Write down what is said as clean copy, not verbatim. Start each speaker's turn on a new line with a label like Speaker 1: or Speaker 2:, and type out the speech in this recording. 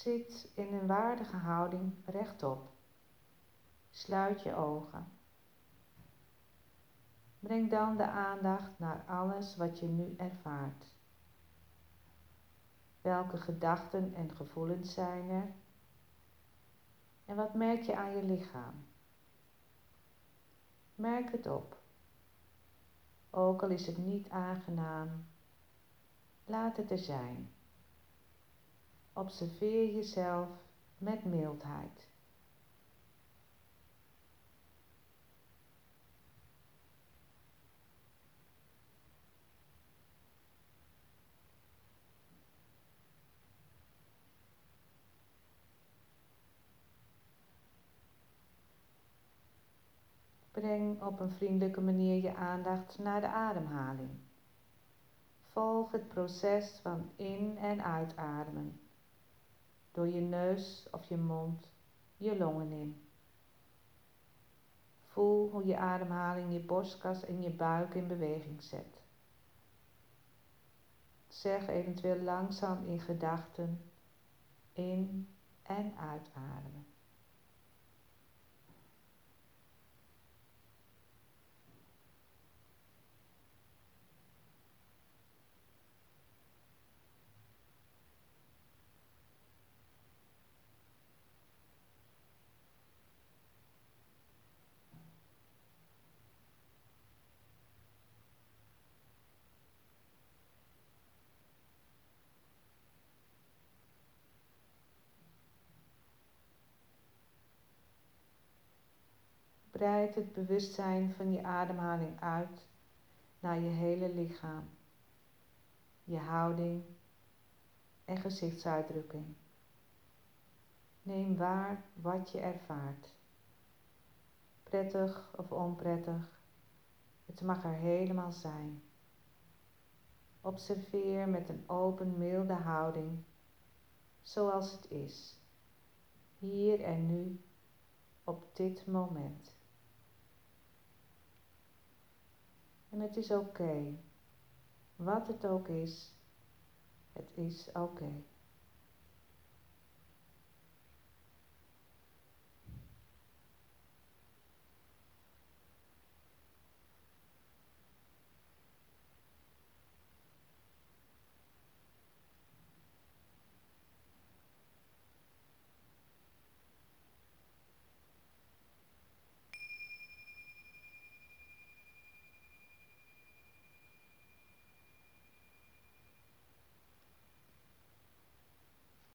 Speaker 1: Zit in een waardige houding rechtop. Sluit je ogen. Breng dan de aandacht naar alles wat je nu ervaart. Welke gedachten en gevoelens zijn er? En wat merk je aan je lichaam? Merk het op. Ook al is het niet aangenaam, laat het er zijn. Observeer jezelf met mildheid. Breng op een vriendelijke manier je aandacht naar de ademhaling. Volg het proces van in- en uitademen. Door je neus of je mond, je longen in. Voel hoe je ademhaling je borstkas en je buik in beweging zet. Zeg eventueel langzaam in gedachten in- en uitademen. Breid het bewustzijn van je ademhaling uit naar je hele lichaam, je houding en gezichtsuitdrukking. Neem waar wat je ervaart. Prettig of onprettig, het mag er helemaal zijn. Observeer met een open, milde houding, zoals het is, hier en nu, op dit moment. En het is oké, wat het ook is, het is oké.